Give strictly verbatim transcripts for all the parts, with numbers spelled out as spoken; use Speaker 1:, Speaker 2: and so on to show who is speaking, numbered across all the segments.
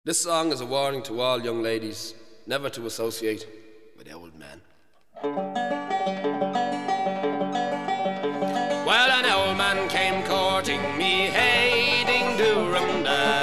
Speaker 1: This song is a warning to all young ladies never to associate with old men. Well, an old man came courting me, hey, ding doo-rum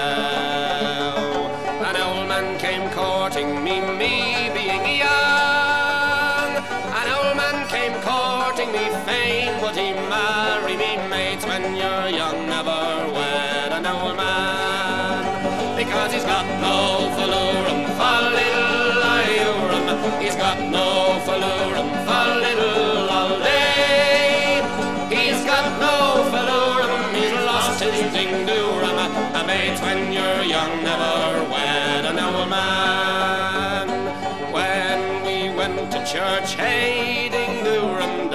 Speaker 1: dow. An old man came courting me, me being young. An old man came courting me, fain would he marry me, mates. When you're young, never wed an old man, because he's got no falurum for little ayurum. He's got no falurum for little all day. He's got no falurum, he's lost his ding-doo-rum. A mate, when you're young, never wed an old man. When we went to church, hey, ding-doo-rum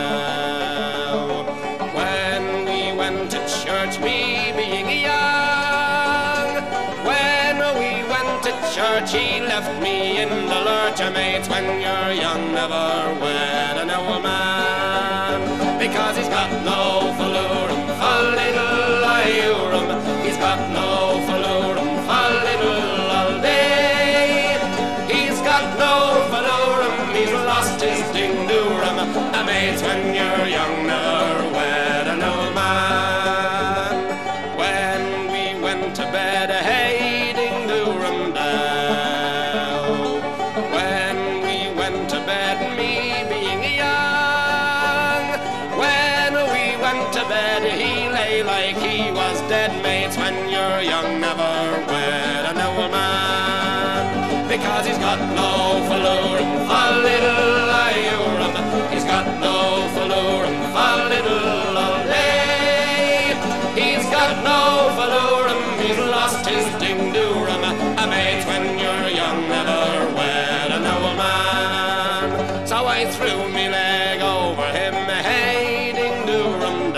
Speaker 1: dow. When we went to church, me being young. When we went to church, he left me in the lurch. A mate, when you're young, never wed an old man, because he's got no falurum for little ayurum. He's got no falurum for little all day. He's got no falurum, he's lost his ding-doo-rum. A mate, when you're young, never wed an old man. When we went to bed, hey, ding-doo-rum dow. When we went to bed, me being young. When we went to bed, he lay like he was dead. Mates, when you're young, never wed an old man, because he's got no falurum for little ayurum. He's got no falurum for little all day. He's got no falurum, he's lost his ding-doo-rum. A mate, when you're young, never wed an old man. So I threw me leg over him, hey, ding-doo-rum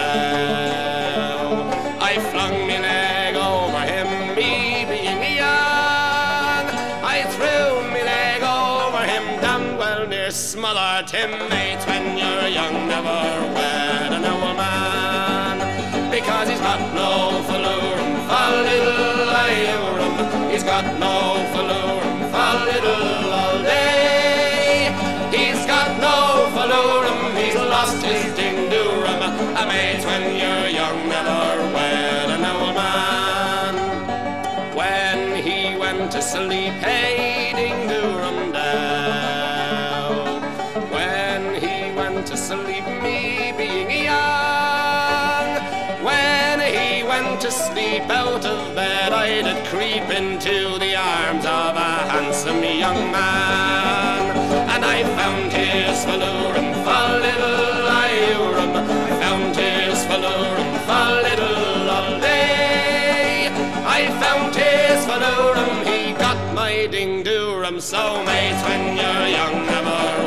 Speaker 1: dow. I flung me leg over him, me being young. I threw me leg over him, damn well near smothered him. Mate, when you're young, never wed an old man, because he's got no falurum for little ayurum. He's got no falurum for little all day. He's got no falurum, he's lost his ding-doo-rum. A mate, when you're young, never wed an old man. When he went to sleep, hey, ding-doo-rum dow. When he went to sleep, me being young. When he went to sleep out of bed, I did creep into the arms of a handsome young man. And I found his falurum for little ayurum. I found his falurum for little all day. I found his falurum, he got my ding-doo-rum. So mates, when you're young, never